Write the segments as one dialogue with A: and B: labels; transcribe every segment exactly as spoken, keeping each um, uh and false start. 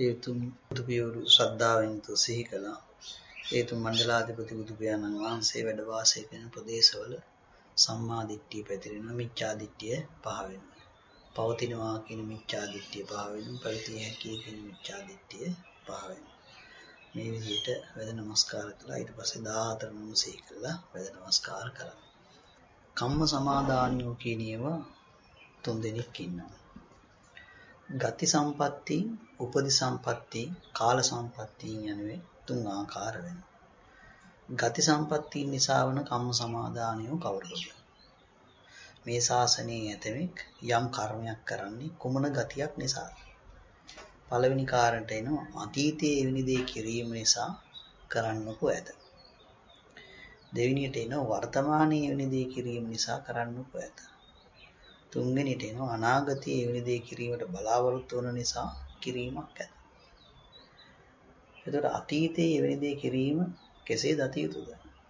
A: ඒ තුන් බුදු පියවරු ශ්‍රද්ධාවෙන් තු සිහි කළා. ඒ තුන් මණ්ඩලාධිපති බුදු පියාණන් වහන්සේ වැඩ වාසය කරන ප්‍රදේශවල සම්මා දිට්ඨිය පැතිරෙනවා, මිච්ඡා දිට්ඨිය පහ වෙනවා. පවතිනවා කියන මිච්ඡා දිට්ඨිය පහ වෙනවා, පවතිය හැකි කියන මිච්ඡා දිට්ඨිය පහ වෙනවා. මේ විදිහට වැද නමස්කාර කළා. ඊට පස්සේ දාහතර නම සිහි කළා, වැද නමස්කාර කළා. කම්ම සමාදානියෝ කියන ඒවා තුන් දෙනෙක් ඉන්නවා. ගති සම්පatti, උපදි සම්පatti, කාල සම්පatti යනුවේ තුන් ආකාර වෙනවා. ගති සම්පatti නිසා වන කම්ම සමාදානියෝ කවුරුද? මේ ශාසනයේ ඇතෙක් යම් කර්මයක් කරන්නේ කුමන ගතියක් නිසාද? පළවෙනි කාරණට එනවා අතීතයේ එවැනි දේ කිරීම නිසා කරන්නකෝ ඇත. දෙවෙනියට එනවා වර්තමානයේ එවැනි දේ කිරීම නිසා කරන්නකෝ ඇත. තුන්වෙනියට එනවා අනාගතයේ එවැනි දේ කිරීමට බලාපොරොත්තු වන නිසා කිරීමක් ඇත. එතකොට අතීතයේ එවැනි දේ කිරීම කෙසේ දත යුතුද?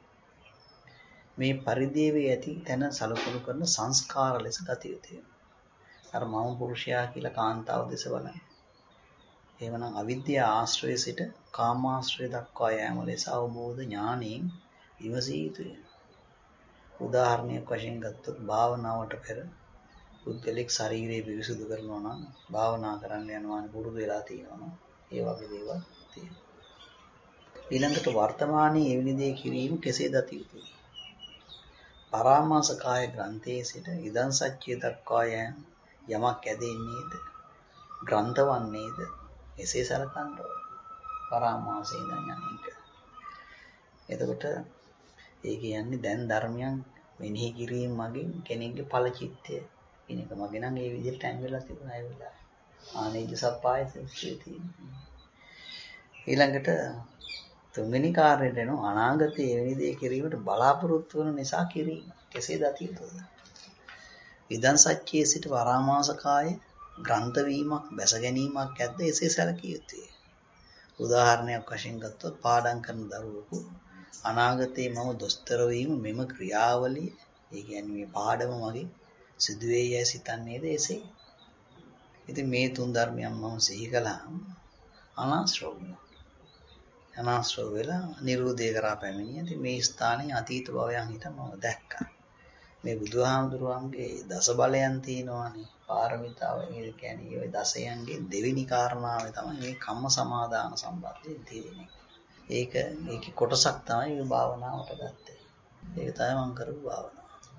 A: මේ පරිදේවේ ඇති තැන සලකුණු කරන සංස්කාර ලෙස දත යුතුය. අර මම පුරුෂයා කියලා කාන්තාව දෙස බලන්න. එහෙමනම් අවිද්‍යා ආශ්‍රය සිට කාමාශ්‍රය දක්වා යෑම ලෙස අවබෝධ ඥානයෙන් විමසිය යුතුය. උදාහරණයක් වශයෙන් ගත්තොත් භාවනාවට පෙර පුද්ගලික ශරීරය පිරිසුදු කරනවා නම් භාවනා කරන්න යනවා පුරුදු වෙලා තියෙනවා නම් ඒ වගේ දේවල් තියෙනවා. ඊළඟට වර්තමානයේ එවැනි දේ කිරීම කෙසේ දත යුතුද? පරාමාස කාය ග්‍රන්ථයේ සිට ඉදන් සච්චය දක්වා යෑම යමක් ඇදෙන්නේද? ග්‍රන්ථවන්නේද? එසේ සලකන්න ඕන. පරාමාසයෙන් යන්නේක. එතකොට ඒ කියන්නේ දැන් ධර්මයන් මෙනෙහි කිරීම මගින් කෙනෙක්ගේ ඵල චිත්තය කියන එක මගේ නම් ඒ විදිහට ටැන් වෙලා තිබුණා ඒ වෙලාවේ. ආනේජ සප්පාය සංස්කෘතිය. ඊළඟට තුන්වෙනි කාර්යයට එනවා අනාගතයේ එවැනි දේ කිරීමට බලාපොරොත්තු වන නිසා කිරීම කෙසේ දත යුතුද? ඉදන් සච්චයේ සිට පරාමාස කාය ග්‍රන්ථ වීමක් බැස ගැනීමක් ඇද්ද? එසේ සැලකිය යුතුය. උදාහරණයක් වශයෙන් ගත්තොත් පාඩම් කරන දරුවෙකු අනාගතයේ මම දොස්තර වීම මෙම ක්‍රියාවලිය ඒ කියන්නේ මේ පාඩම මගේ සිදුවේ යයි සිතන්නේද? එසේ. ඉතින් මේ තුන් ධර්මයන් මම සිහි කළාම අනාශ්‍රව වෙනවා. අනාශ්‍රව වෙලා නිරෝධය කරා පැමිණිය. ඉතින් මේ ස්ථානයේ අතීත භවයන් හිට මම දැක්කා. මේ බුදුහාමුදුරුවන්ගේ දස බලයන් තියෙනවානේ. පාරමිතාව ඒ කියන්නේ ওই දසයන්ගේ දෙවෙනි කාරණාවේ තමයි මේ කම්ම සමාදාන සම්බන්ධයෙන් තියෙන්නේ. ඒක ඒකේ කොටසක් තමයි මේ භාවනාවට ගත්තේ. ඒක තමයි මම කරපු භාවනාව.